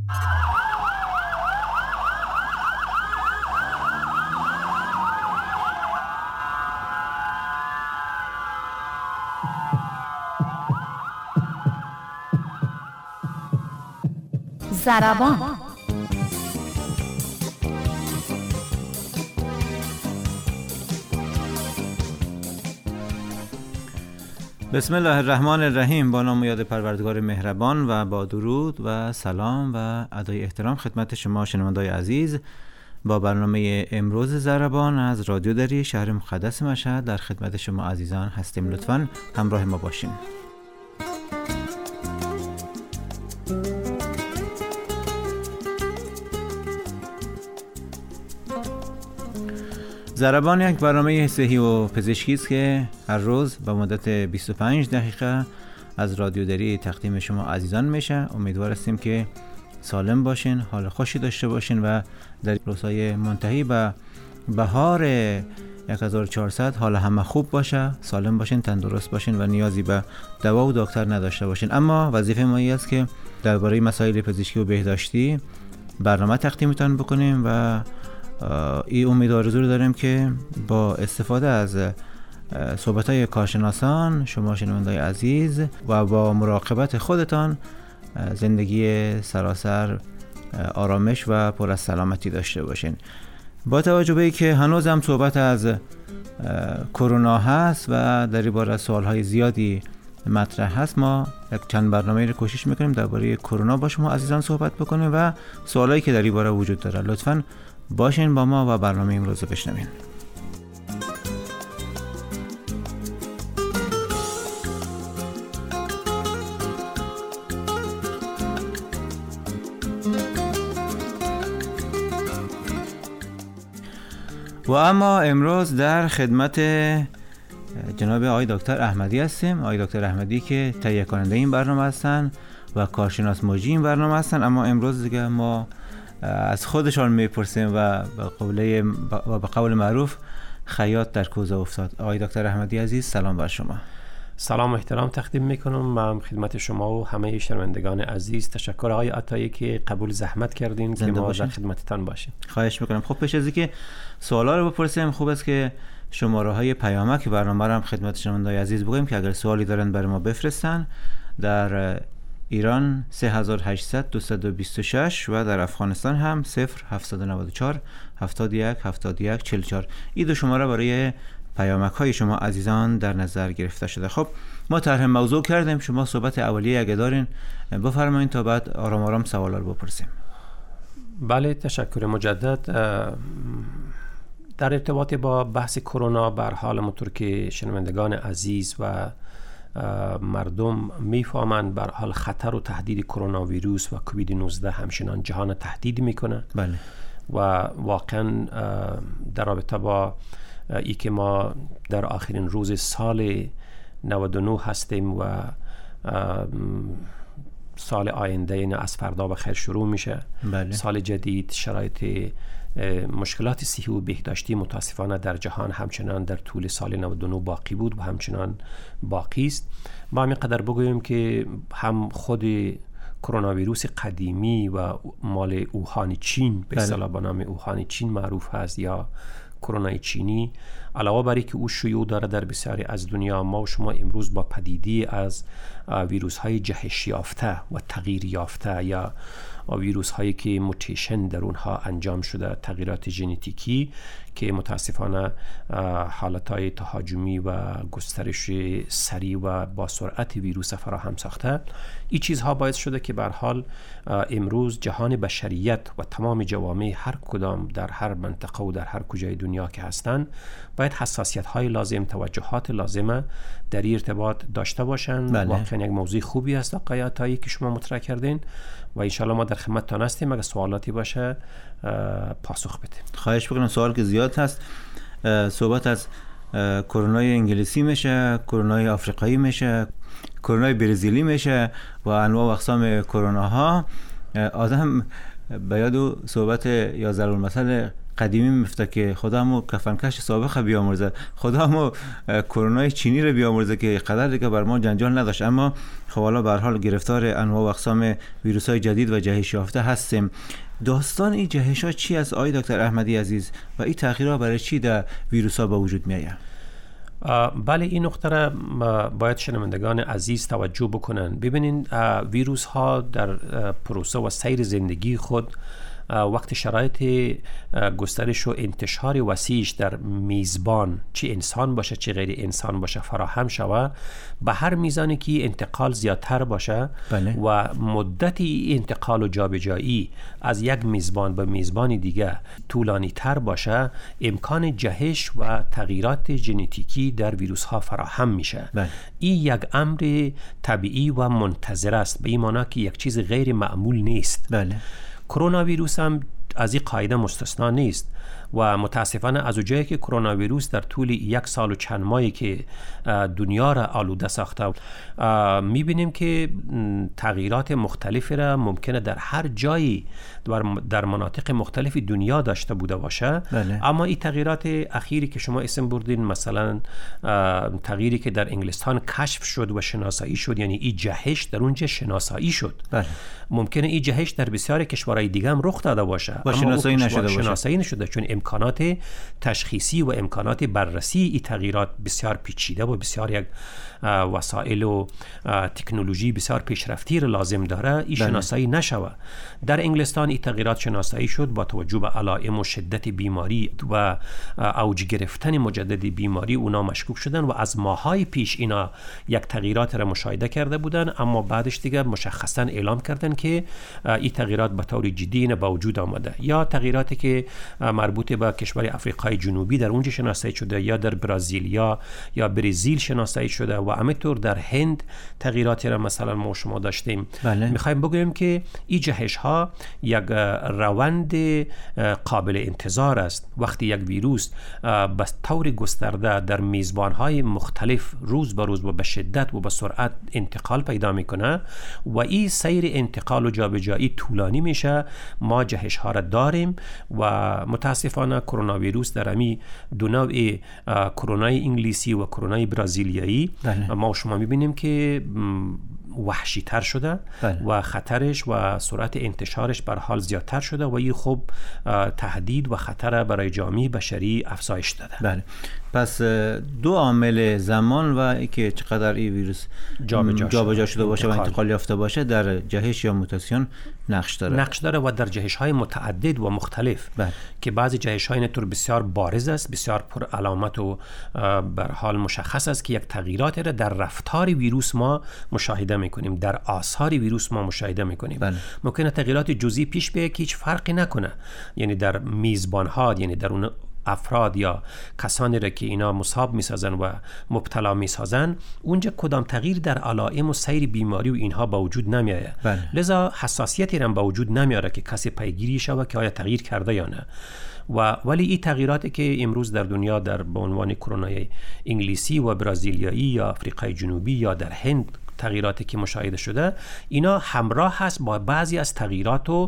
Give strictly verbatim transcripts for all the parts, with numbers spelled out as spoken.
ضربان. بسم الله الرحمن الرحیم. با نام و یاد پروردگار مهربان و با درود و سلام و ادای احترام خدمت شما شنوندگان عزیز، با برنامه امروز ضربان از رادیو دری شهر مقدس مشهد در خدمت شما عزیزان هستیم. لطفاً همراه ما باشین. ضربان یک برنامه صحی و پزشکی است که هر روز به مدت بیست و پنج دقیقه از رادیو دری تقدیم شما عزیزان میشه. امیدوار هستیم که سالم باشین، حال خوشی داشته باشین و در روزهای منتهی به بهار هزار و چهارصد حال همه خوب باشه، سالم باشین، تندرست باشین و نیازی به دوا و دکتر نداشته باشین. اما وظیفه ما است که درباره مسائل پزشکی و بهداشتی برنامه تقدیمتان بکنیم و این امید و آرزو داریم که با استفاده از صحبت‌های کارشناسان شما شنوندگان عزیز و با مراقبت خودتان زندگی سراسر آرامش و پر از سلامتی داشته باشین. با توجه به اینکه هنوز هم صحبت از کرونا هست و در این باره سوال‌های زیادی مطرح هست، ما یک چند برنامه رو کوشش میکنیم درباره کرونا با شما عزیزان صحبت بکنیم و سوالایی که در این باره وجود داره. لطفاً باشین با ما و برنامه امروز رو بشنوین. و اما امروز در خدمت جناب آقای دکتر احمدی هستیم. آقای دکتر احمدی که تهیه کننده این برنامه هستن و کارشناس مجری این برنامه هستن. اما امروز دیگه ما از خودشان میپرسیم و به قول و به قول معروف خیاط در کوزه افتاد. آقای دکتر احمدی عزیز، سلام بر شما. سلام و احترام تقدیم میکنم من خدمت شما و همه شنوندگان عزیز. تشکر آقای عطایی که قبول زحمت کردین که ما در خدمتتان باشیم. خواهش میکنم. خب پیش از اینکه سوالا رو بپرسیم، خوب است که شماره های پیامک برنامه رو هم خدمت شنوندگان عزیز بگیم که اگر سوالی دارن برای ما بفرستن. در ایران سه هزار و هشتصد دویست و بیست و شش و در افغانستان هم صفر هفتصد و نود و چهار هفتاد و یک هفتاد و یک چهل و چهار. این دو شماره برای پیامک های شما عزیزان در نظر گرفته شده. خب ما طرح موضوع کردیم، شما صحبت اولیه اگه دارین بفرمایید تا بعد آرام آرام سوالا رو بپرسیم. بله، تشکر مجدد. در ارتباط با بحث کرونا، به هر حال همونطور که شنوندگان عزیز و مردم میفهمند، به هر حال خطر و تهدید کرونا ویروس و کووید نوزده همچنان جهان تهدید میکنه. بله. و واقعا در رابطه با ای که ما در آخرین روز سال نود و نه هستیم و سال آینده این از فردا به خیر شروع میشه. بله. سال جدید، شرایط مشکلات صحی و بهداشتی متاسفانه در جهان همچنان در طول سال نود و نه باقی بود و همچنان باقی است. ما همینقدر بگوییم که هم خود کرونا ویروس قدیمی و مال اوهان چین به اصطلاح به نام اوهان چین معروف هست یا کرونا چینی، علاوه بر اینکه او شیوع داره در بسیاری از دنیا، ما و شما امروز با پدیدی از ویروس های جهش یافته و تغییر یافته یا ویروس هایی که موتیشن در اونها انجام شده، تغییرات ژنتیکی که متاسفانه حالت های تهاجمی و گسترش سریع و با سرعت ویروس فراهم ساخته، این چیزها باعث شده که به هر حال امروز جهان بشریت و تمام جوامع هر کدام در هر منطقه و در هر کجای دنیا که هستند باید حساسیت های لازم، توجهات لازمه در این ارتباط داشته باشند. بله. واقعا یک موضوع خوبی است آقای عطایی که شما مطرح کردین و انشالله ما در خدمتتان هستیم. اگه سوالاتی باشه پاسخ بدیم. خواهش میکنم. سوال که زیاد هست. صحبت از کرونای انگلیسی میشه، کرونای آفریقایی میشه، کرونای برزیلی میشه و انواع و اقسام کرونا ها. آدم به یاد صحبت یا ضرب المثل قدیمی میفته که خدا مو کفنکش سابقه بیامرزه، خدا مو کرونا چینی رو بیامرزه که قدر دیگه بر ما جنجال نداشت. اما خب حالا به هر حال گرفتار انواع و اقسام ویروس‌های جدید و جهش یافته هستیم. داستان این جهش‌ها چی است آقای دکتر احمدی عزیز و این تغییرها برای چی در ویروس‌ها به وجود میآید؟ بله، این نکته را باید شنوندگان عزیز توجه بکنن. ببینین ویروس ها در پروسه و سیر زندگی خود وقت شرایط گسترش و انتشار وسیعش در میزبان، چه انسان باشه چه غیر انسان باشه، فراهم شود، به هر میزانی که انتقال زیادتر باشه بله. و مدت انتقال و جابجایی از یک میزبان به میزبان دیگه طولانی تر باشه، امکان جهش و تغییرات ژنتیکی در ویروس ها فراهم میشه. بله. این یک امر طبیعی و منتظر است، به این معنی که یک چیز غیر معمول نیست. بله. کرونا ویروس هم از این قاعده مستثنا نیست و متاسفانه از اونجایی که کرونا ویروس در طول یک سال و چند ماهی که دنیا را آلوده ساخته، میبینیم که تغییرات مختلفی را ممکنه در هر جایی در مناطق مختلف دنیا داشته بوده باشه. بله. اما این تغییرات اخیری که شما اسم بردین، مثلا تغییری که در انگلستان کشف شد و شناسایی شد، یعنی این جهش در اونجا شناسایی شد. بله. ممکنه این جهش در بسیار کشورهای دیگه هم رخ داده باشه اما شناسایی نشده باشه. شناسایی نشده چون امکانات تشخیصی و امکانات بررسی این تغییرات بسیار پیچیده و بسیار یک وسایل و تکنولوژی بسیار پیشرفتی را لازم داره. این شناسایی نشوه. در انگلستان این تغییرات شناسایی شد با توجه به علائم و شدت بیماری و اوج گرفتن مجدد بیماری اونا مشکوک شدن و از ماهای پیش اینا یک تغییرات را مشاهده کرده بودن، اما بعدش دیگه مشخصا اعلام کردن که این تغییرات به طور جدی به وجود آمده. یا تغییراتی که مربوط به کشور آفریقای جنوبی در اونجا شناسایی شده، یا در برزیل یا یا برزیل شناسایی شده و همینطور در هند تغییراتی را مثلا ما شما داشتیم. بله. میخوایم بگویم که این جهش ها یک روند قابل انتظار است. وقتی یک ویروس به طور گسترده در میزبان های مختلف روز به روز و به شدت و به سرعت انتقال پیدا میکنه و این سیر انتقال و جابجایی طولانی میشه، ما جهش ها را داریم و متاسفانه کرونا ویروس در امی دو نوع کرونای انگلیسی و کرونای برزیلیایی ما شما میبینیم که وحشی تر شده. بله. و خطرش و سرعت انتشارش بر حال زیادتر شده و این خب تهدید و خطر برای جامعه بشری افزایش داده. بله. پس دو عامل زمان و اینکه چقدر این ویروس جابجا جا شده باشه و انتقال یافته باشه در جهش یا موتاسیون نقش داره. نقش داره و در جهش های متعدد و مختلف. بله. که بعضی جهش های اینطور بسیار بارز است، بسیار پر علامت و بر حال مشخص است که یک تغییرات را در رفتار ویروس ما مشاهده میکنیم، در آثار ویروس ما مشاهده میکنیم. بله. ممکنه تغییرات جزئی پیش بیاید که هیچ فرقی نکنه، یعنی در میزبان ها، یعنی در اون افراد یا کسانی را که اینا مصاب میسازن و مبتلا میسازن، اونجا کدام تغییر در علائم و سیر بیماری و اینها با وجود نمیآید. بله. لذا حساسیتی هم با وجود نمیاره که کسی پیگیری شود که آیا تغییر کرده یا نه. و ولی این تغییراتی که امروز در دنیا در به عنوان کرونای انگلیسی و برزیلیایی یا آفریقای جنوبی یا در هند تغییراتی که مشاهده شده، اینا همراه هست با بعضی از تغییرات و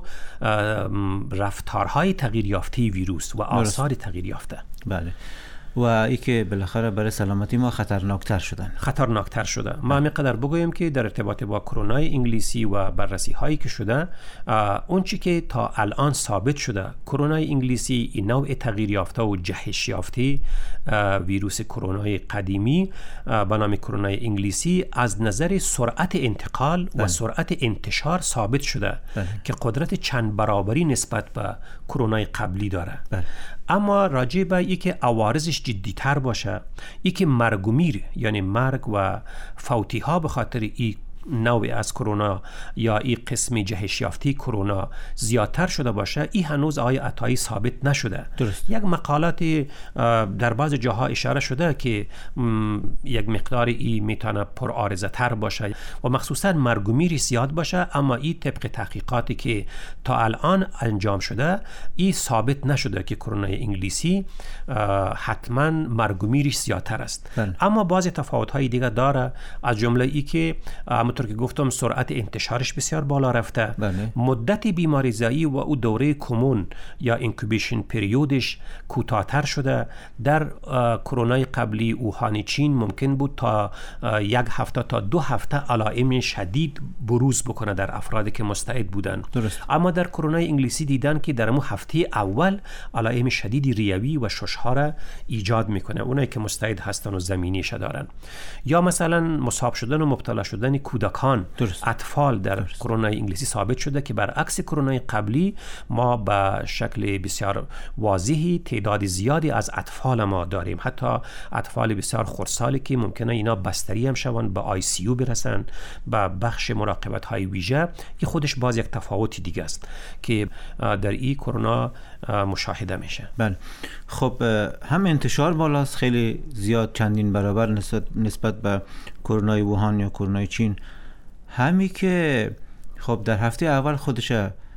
رفتارهای تغییر یافته ویروس و آثار تغییر یافته. بله. و ای که بالاخره برای سلامتی ما خطرناکتر شدن خطرناکتر شده. ما همینقدر بگویم که در ارتباط با کرونای انگلیسی و بررسی هایی که شده، اون چی که تا الان ثابت شده، کرونای انگلیسی این نوع تغییر یافته و جهش یافته ویروس کرونای قدیمی به نام کرونای انگلیسی از نظر سرعت انتقال و سرعت انتشار ثابت شده. بله. که قدرت چند برابری نسبت به کرونای قبلی داره. بله. اما راجع به ای که عوارضش جدی تر باشه، ای که مرگ و میر یعنی مرگ و فوتی ها به خاطر ای نوع از کرونا یا این قسم جهش یافته کرونا زیادتر شده باشه، این هنوز آیا عطایی ثابت نشده. درست. یک مقالات در بعض جاها اشاره شده که یک مقدار این میتونه پر عارضه تر باشه و مخصوصا مرگ و میر زیاد باشه، اما این طبق تحقیقاتی که تا الان انجام شده این ثابت نشده که کرونا انگلیسی حتما مرگ و میرش زیادتر است. بله. اما بعضی تفاوت های دیگه داره، از جمله ای که همونطور که گفتم سرعت انتشارش بسیار بالا رفته. بله. مدت بیماریزایی و او دوره کمون یا اینکوبیشن پریودش کوتاه‌تر شده. در کرونا قبلی اوهان چین ممکن بود تا یک هفته تا دو هفته علائم شدید بروز بکنه در افرادی که مستعد بودن. درست. اما در کرونا انگلیسی دیدن که در مو هفته اول علائم شدیدی ریوی و شش‌ها را ایجاد میکنه، اونایی که مستعد هستن و زمینیش دارن. یا مثلا مصاب شدن و مبتلا شدن کودکان، درست. اطفال در درست. کرونا انگلیسی ثابت شده که برعکس کرونا قبلی ما به شکل بسیار واضحی تعداد زیادی از اطفال ما داریم، حتی اطفال بسیار خردسالی که ممکنه اینا بستری هم شون، به آی سی یو برسن، به بخش مراقبت های ویژه. این خودش باز یک تفاوتی دیگه است که در این کرونا مشاهده میشه. بله. خب هم انتشار بالاست خیلی زیاد، چندین برابر نسبت نسبت به کرونای ووهان یا کرونای چین. همی که خب در هفته اول خودش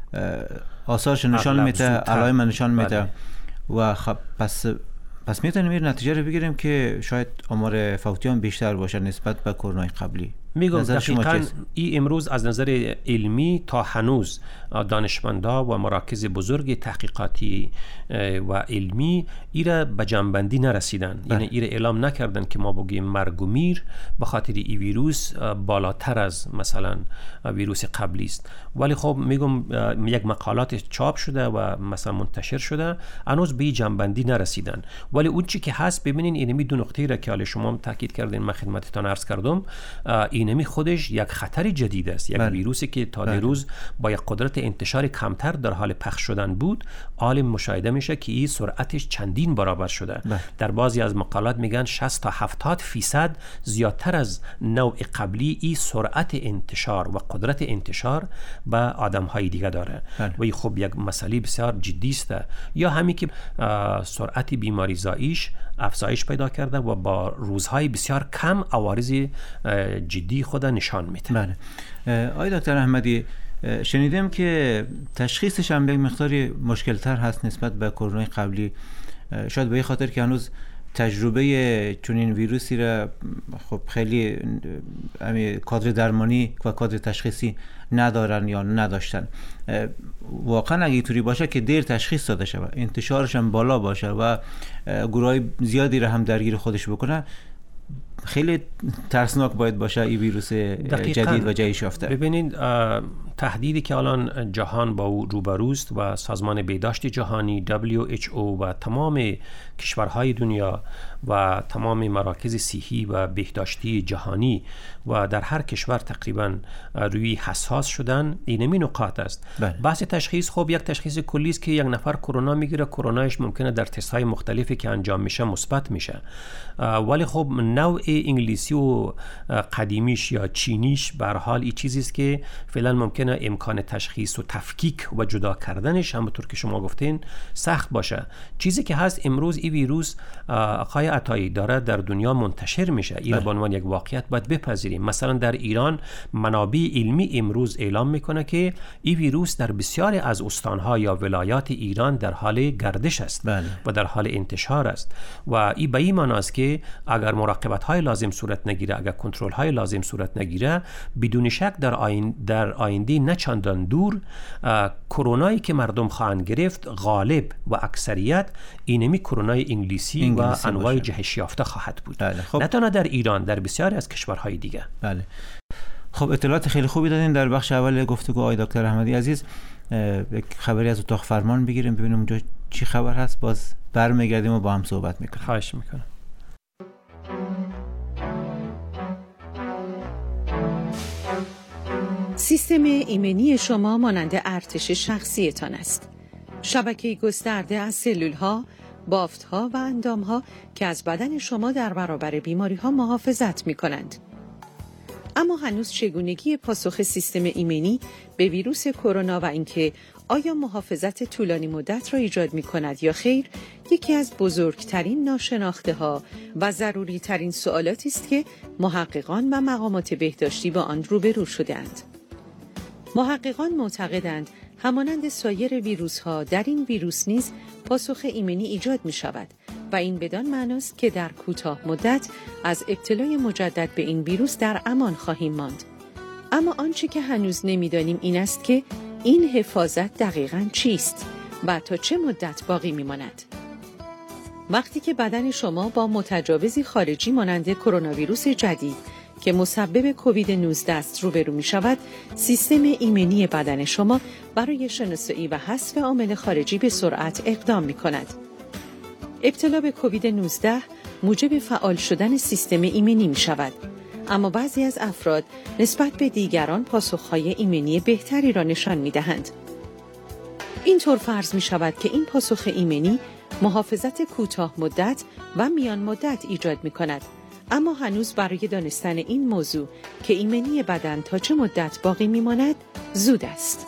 آثارش نشان میده، علائم نشان میده. بله. و خب پس پس میتونیم این نتیجه رو بگیریم که شاید آمار فوتیان بیشتر باشه نسبت به کرونای قبلی. میگم دقیقاً این امروز از نظر علمی تا هنوز دانشمندا و مراکز بزرگ تحقیقاتی و علمی ایره به جنبندی نرسیدن. یعنی ایره اعلام نکردن که ما بگیم مرگ و میر به خاطر این ویروس بالاتر از مثلا ویروس قبلی است. ولی خب میگم یک مقالات چاپ شده و مثلا منتشر شده، هنوز به جنبندی نرسیدن. ولی اون چی که هست ببینین، اینمی دو نقطه را که حالا شما تاکید کردین من خدمتتان عرض کردم، اینمی خودش یک خطر جدید است. یک ویروسی که تا دیروز با یک قدرت انتشار کمتر در حال پخش شدن بود، عالم مشاهده میشه که این سرعتش چندین برابر شده. بله. در بعضی از مقالات میگن شصت تا هفتاد فیصد زیادتر از نوع قبلی این سرعت انتشار و قدرت انتشار به آدم‌های دیگه داره. بله. و این خب یک مسئله بسیار جدی است. یا همین که سرعت بیماری زاییش افزایش پیدا کرده و با روزهای بسیار کم عوارض جدی خود نشان میده. بله. آقای دکتر احمدی، شنیدم که تشخیصش هم به مقداری مشکل تر هست نسبت به کرونا قبلی، شاید به این خاطر که هنوز تجربه چنین ویروسی را خب خیلی همین کادر درمانی و کادر تشخیصی ندارن یا نداشتن. واقعا اگه اینطوری باشه که دیر تشخیص داده شود، انتشارش هم بالا باشه و گروهای زیادی را هم درگیر خودش بکنه، خیلی ترسناک باید باشه این ویروس جدید و جدید یافته. ببینید تهدیدی که الان جهان با او روبروست و سازمان بهداشت جهانی دبلیو اچ او و تمام کشورهای دنیا و تمام مراکز صحی و بهداشتی جهانی و در هر کشور تقریبا روی حساس شدن، اینمی نقاط است. بله. بحث تشخیص خب یک تشخیص کلی است که یک نفر کرونا میگیره، کرونایش ممکنه در تست‌های مختلفی که انجام میشه مثبت میشه، ولی خب نوع انگلیسی و قدیمیش یا چینیش به هر حال این چیزی است که فعلا ممکنه امکان تشخیص و تفکیک و جدا کردنش همونطور که شما گفتین سخت باشه. چیزی که هست امروز این ویروس آقای عطایی داره در دنیا منتشر میشه، این به عنوان یک واقعیت باید بپذیریم. مثلا در ایران منابع علمی امروز اعلام میکنه که این ویروس در بسیاری از استانها یا ولایات ایران در حال گردش است. بله. و در حال انتشار است و این به این معنی است که اگر مراقبت های لازم صورت نگیره، اگر کنترل های لازم صورت نگیره، بدون شک در آین در آینده نه چندان دور کرونایی که مردم خواهند گرفت غالب و اکثریت اینمی کرونای انگلیسی, انگلیسی و انواع جهش یافته خواهد بود. بله. خب. نه تنها در ایران، در بسیاری از کشورهای دیگه. بله. خب اطلاعات خیلی خوبی دادین در بخش اول گفتگو. آقای دکتر احمدی عزیز، یک خبری از اتاق فرمان بگیریم ببینیم اونجا چی خبر هست، باز برمیگردیم و با هم صحبت میکنیم. خواهش میکنم. سیستم ایمنی شما مانند ارتش شخصیتان است. شبکه گسترده از سلول‌ها، بافت‌ها و اندام‌ها که از بدن شما در برابر بیماری‌ها محافظت می‌کنند. اما هنوز چگونگی پاسخ سیستم ایمنی به ویروس کرونا و اینکه آیا محافظت طولانی مدت را ایجاد می‌کند یا خیر، یکی از بزرگترین ناشناخته‌ها و ضروری‌ترین سوالاتی است که محققان و مقامات بهداشتی با آن روبرو شده‌اند. محققان معتقدند همانند سایر ویروس‌ها در این ویروس نیز پاسخ ایمنی ایجاد می‌شود و این بدان معناست که در کوتاه مدت از ابتلای مجدد به این ویروس در امان خواهیم ماند. اما آنچه که هنوز نمی‌دانیم این است که این حفاظت دقیقاً چیست و تا چه مدت باقی می‌ماند. وقتی که بدن شما با متجاوزی خارجی مانند کرونا ویروس جدید که مسبب کووید نوزده است روبرو می شود، سیستم ایمنی بدن شما برای شناسایی و حذف عامل خارجی به سرعت اقدام می کند. ابتلا به کووید نوزده موجب فعال شدن سیستم ایمنی می شود، اما بعضی از افراد نسبت به دیگران پاسخهای ایمنی بهتری را نشان می دهند. اینطور فرض می شود که این پاسخ ایمنی محافظت کوتاه مدت و میان مدت ایجاد می کند، اما هنوز برای دانستن این موضوع که ایمنی بدن تا چه مدت باقی می ماند زود است.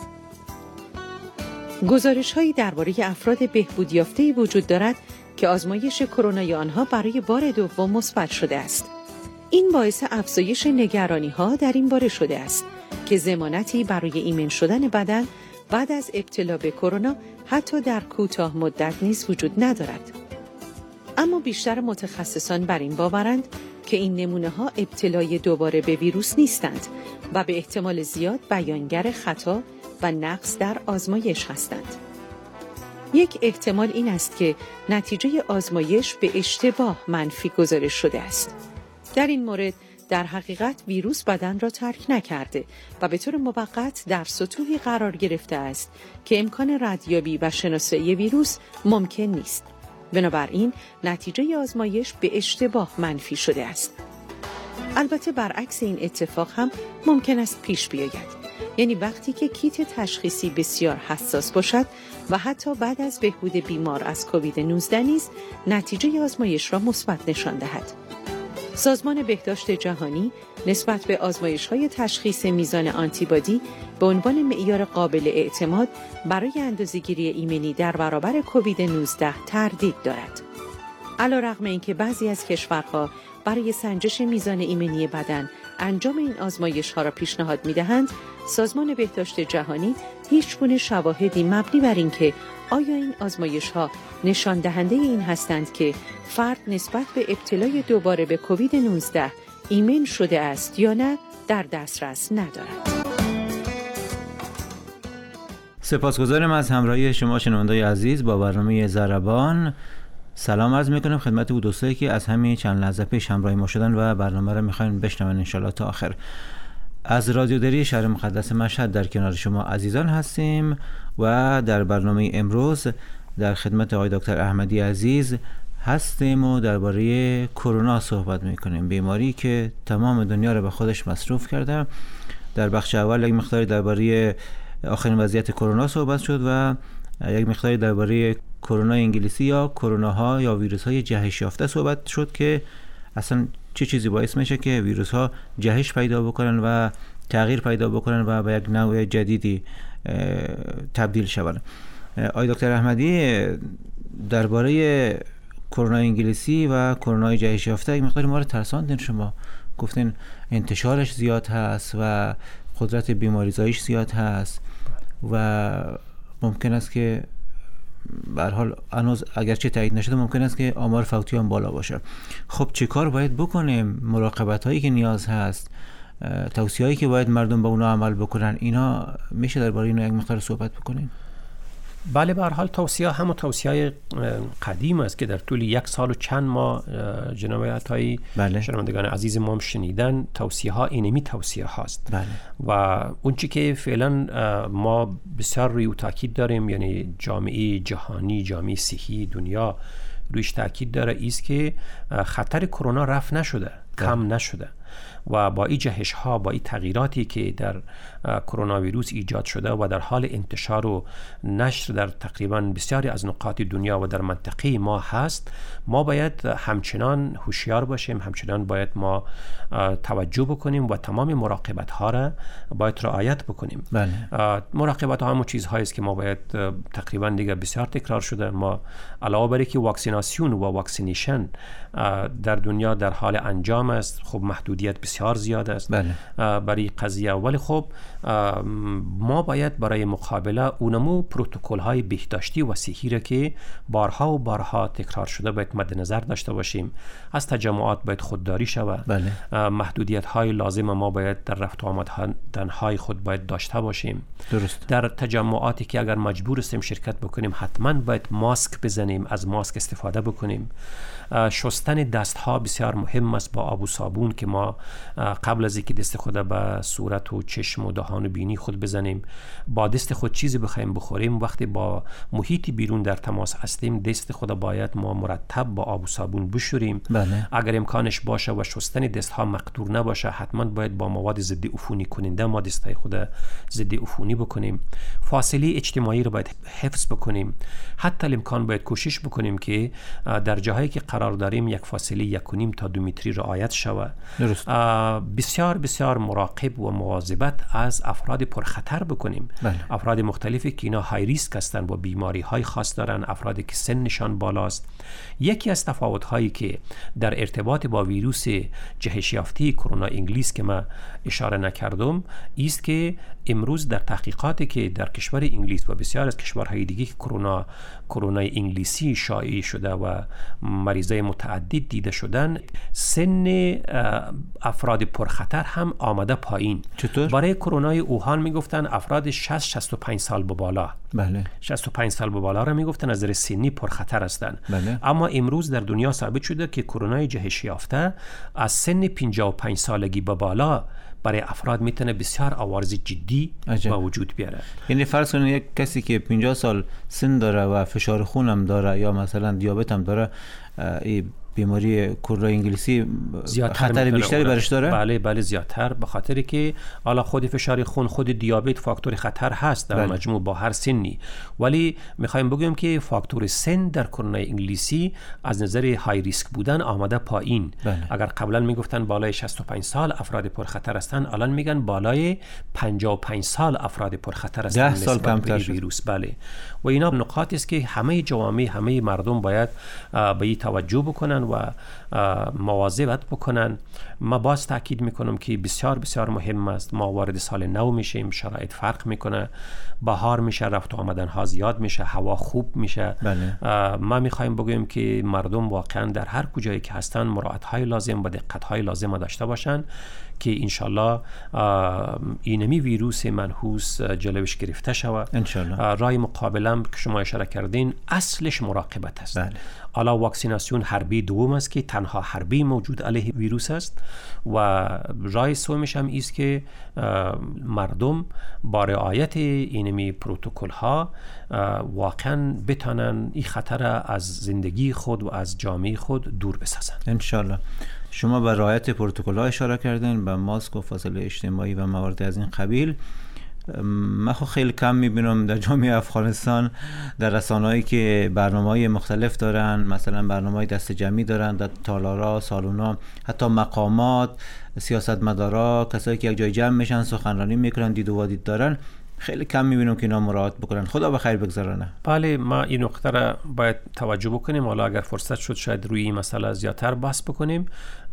گزارش‌هایی درباره افراد بهبود یافته‌ای وجود دارد که آزمایش کرونای آنها برای بار دوم مثبت شده است. این باعث افزایش نگرانی‌ها در این باره شده است که ضمانتی برای ایمن شدن بدن بعد از ابتلا به کرونا حتی در کوتاه مدت نیز وجود ندارد. اما بیشتر متخصصان بر این باورند که این نمونه‌ها ابتلای دوباره به ویروس نیستند و به احتمال زیاد بیانگر خطا و نقص در آزمایش هستند. یک احتمال این است که نتیجه آزمایش به اشتباه منفی گزارش شده است. در این مورد در حقیقت ویروس بدن را ترک نکرده و به طور موقت در سطوحی قرار گرفته است که امکان ردیابی و شناسایی ویروس ممکن نیست. بنابراین نتیجه آزمایش به اشتباه منفی شده است. البته برعکس این اتفاق هم ممکن است پیش بیاید. یعنی وقتی که کیت تشخیصی بسیار حساس باشد و حتی بعد از بهبود بیمار از کووید نوزده نیز نتیجه آزمایش را مثبت نشان دهد. سازمان بهداشت جهانی نسبت به آزمایش‌های تشخیص میزان آنتیبادی به عنوان معیار قابل اعتماد برای اندازه‌گیری ایمنی در برابر کووید نوزده تردید دارد. علیرغم اینکه بعضی از کشورها برای سنجش میزان ایمنی بدن انجام این آزمایش‌ها را پیشنهاد می‌دهند، سازمان بهداشت جهانی هیچگونه شواهدی مبنی بر اینکه آیا این آزمایش‌ها نشان دهنده این هستند که فرد نسبت به ابتلای دوباره به کووید نوزده ایمن شده است یا نه در دسترس ندارد. سپاسگزارم از همراهی شما شنوندگان عزیز با برنامه ضربان. سلام عرض میکنم خدمت اون دوستایی که از همین چند لحظه پیش همراه ما شدن و برنامه رو میخواین بشنون ان شاءالله تا آخر. از رادیودری شهر مقدس مشهد در کنار شما عزیزان هستیم و در برنامه امروز در خدمت آقای دکتر احمدی عزیز هستیم و درباره کرونا صحبت میکنیم، بیماری که تمام دنیا رو به خودش مصروف کرده. در بخش اول یک مقداری درباره آخرین وضعیت کرونا صحبت شد و یک مقداری درباره کرونا انگلیسی یا کروناها یا ویروس های جهش یافته صحبت شد که اصلا چه چیزی باعث میشه که ویروس ها جهش پیدا بکنن و تغییر پیدا بکنن و به یک نوع جدیدی تبدیل شوند. آقای دکتر احمدی درباره کرونا انگلیسی و کرونا جهش یافته یک مقداری ما رو ترساندین. شما گفتین انتشارش زیاد هست و قدرت بیماریزاییش زیاد هست و ممکن است که به هر حال هنوز اگرچه تایید نشده ممکن است که آمار فوتی هم بالا باشه. خب چه کار باید بکنیم؟ مراقبت هایی که نیاز هست، توصیه هایی که باید مردم به اونا عمل بکنن، اینا میشه درباره اینا یک مقدار صحبت بکنیم؟ بله، به هر حال توصیه همون توصیه قدیم است که در طول یک سال و چند ماه جناب عطایی بله. شنوندگان عزیز ما هم شنیدن. توصیه ها اینمی توصیه هاست بله. و اون چی که فعلا ما بسیار روی او تاکید داریم، یعنی جامعه جهانی، جامعه صحی دنیا رویش تاکید داره، ایست که خطر کرونا رفع نشده، کم نشده و با این جهش ها، با این تغییراتی که در کرونا ویروس ایجاد شده و در حال انتشار و نشر در تقریبا بسیاری از نقاط دنیا و در منطقه ما هست، ما باید همچنان هوشیار باشیم، همچنان باید ما توجه بکنیم و تمام مراقبت ها را باید رعایت بکنیم. بله. مراقبت ها همون چیزهایی است که ما باید تقریبا دیگه بسیار تکرار شده. ما علاوه بر اینکه واکسیناسیون و واکسینیشن در دنیا در حال انجام است، خب محدودیت بسیار زیاد است بله. برای قضیه. ولی خب ما باید برای مقابله اونمو پروتکل های بهداشتی و صحی را که بارها و بارها تکرار شده باید مد نظر داشته باشیم. از تجمعات باید خودداری شود. بله. محدودیت های لازم ما باید در رفت و آمدن های خود باید داشته باشیم. درست. در تجمعاتی که اگر مجبور هستیم شرکت بکنیم حتما باید ماسک بزنیم، از ماسک استفاده بکنیم. شستن دست ها بسیار مهم است با آب و صابون که ما قبل از اینکه دست خود به صورت و چشم و دهان و بینی خود بزنیم، با دست خود چیزی بخوایم بخوریم، وقتی با محیط بیرون در تماس هستیم دست خود باید ما مرتب با آب و صابون بشوریم. بله. اگر امکانش باشه و شستن دست ها مقدور نباشه حتما باید با مواد ضد عفونی کننده ما دستای خود ضد عفونی بکنیم. فاصله اجتماعی رو باید حفظ بکنیم. حتی امکان باید کوشش بکنیم که در جاهایی که قرار داریم یک فاصله یک و نیم تا دو متری رعایت شود. درست. بسیار بسیار مراقب و مواظبت از افراد پرخطر بکنیم. بله. افراد مختلفی که اینا های ریسک هستند و بیماری های خاص دارن، افرادی که سنشان بالاست. یکی از تفاوت هایی که در ارتباط با ویروس جهش یافته کرونا انگلیس که من اشاره نکردم است که امروز در تحقیقاتی که در کشور انگلیس و بسیار از کشورهای دیگه که کرونا کرونا انگلیسی شایع شده و مریضای متعدد دیده شدن، سن افراد پرخطر هم آمده پایین. چطور؟ برای کرونای اوهان میگفتن افراد شصت شصت و پنج سال به بالا. بله. شصت و پنج سال به بالا را میگفتن از نظر سنی پرخطر هستند. بله. اما امروز در دنیا ثابت شده که کرونای جهش یافته از سن پنجاه و پنج سالگی به بالا برای افراد میتونه بسیار عوارض جدی به وجود بیاره. یعنی فرض کنید یک کسی که پنجاه سال سن داره و فشار خون هم داره یا مثلا دیابت هم داره، این بیماری کرونا انگلیسی خطر بیشتری برش داره؟ بله بله زیادتر، به خاطر که حالا خود فشار خون، خود دیابت فاکتور خطر هست در بله. مجموع با هر سنی، ولی میخوایم بگیم که فاکتور سن در کرونا انگلیسی از نظر های ریسک بودن آمده پایین. بله. اگر قبلا میگفتن بالای شصت و پنج سال افراد پرخطر هستند، الان میگن بالای پنجاه و پنج سال افراد پرخطر هستند. ده سال کمتر شد. ویروس. بله. و اینا نقاطی است که همه جوامع، همه مردم باید به این توجه بکنن و مواظبت بکنن. ما باز تاکید میکنم که بسیار بسیار مهم است. ما وارد سال نو میشیم، شرایط فرق میکنه، بهار میشه، رفت و آمدن ها زیاد میشه، هوا خوب میشه. بله. ما میخوایم بگویم که مردم واقعا در هر کجایی که هستن مراعات های لازم و دقت های لازم داشته باشن که انشالله اینمی ویروس منحوس جلوش گرفته شود. انشالله. رای مقابلم که شما اشاره کردین اصلش مراقبت است. بله. حالا واکسیناسیون حربی دوم است که تنها حربی موجود علیه ویروس است و رای سومش هم است که مردم با رعایت اینمی پروتکل ها واقعا بتانن این خطر از زندگی خود و از جامعه خود دور بسازن. انشالله. شما به رعایت پروتکل ها اشاره کردین، به ماسک و فاصله اجتماعی و موارد از این قبیل. من خب خیلی کم میبینم در جامعه افغانستان در رسانه‌هایی که برنامه‌های مختلف دارن، مثلا برنامه‌های دست جمعی دارن در تالارا، سالونا، حتی مقامات، سیاستمدارا، کسایی که یک جای جمع میشن سخنرانی میکنن، دید و وادید دارن، خیلی کم میبینم که اینا مراعات بکنن. خدا به خیر بگذرانه. بله، ما این نکته را باید توجه بکنیم. حالا اگر فرصت شد شاید روی این مسئله زیادتر بحث بکنیم.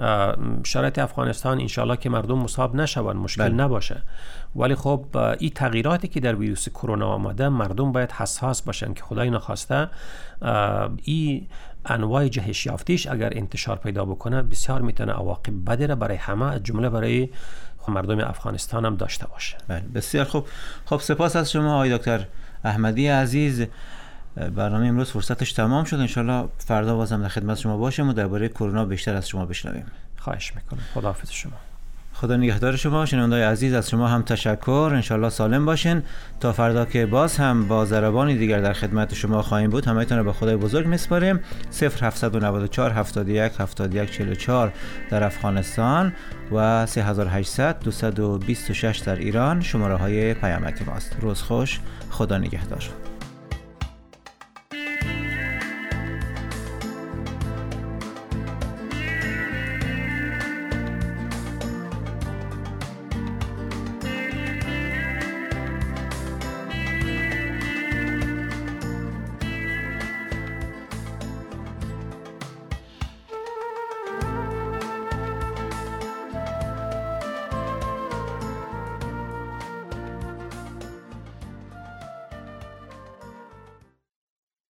شرایط افغانستان انشالله که مردم مصاب نشوند، مشکل بله. نباشه، ولی خب این تغییراتی که در ویروس کرونا آمده مردم باید حساس باشن که خدای نخواسته این انواع جهش یافتیش اگر انتشار پیدا بکنه بسیار میتونه عواقب بدی را برای همه از جمله برای مردم افغانستان هم داشته باشه. بله بسیار خوب. خب سپاس از شما آقای دکتر احمدی عزیز. برنامه امروز فرصتش تمام شد. انشالله فردا بازم در خدمت شما باشیم و درباره کرونا بیشتر از شما بشنویم. خواهش میکنم. خداحافظ شما. خدا نگهدار شما. شنونده‌های عزیز از شما هم تشکر. انشالله سالم باشین. تا فردا که باز هم با ضربانی دیگر در خدمت شما خواهیم بود. همه‌تون رو به خدای بزرگ میسپاریم. صفر هفت نه چهار هفتاد و یک هفتاد و یک چهل و چهار در افغانستان و سه هزار و هشتصد دویست و بیست و شش در ایران شماره های پیامکی ماست. روز خوش. خدا نگهدار.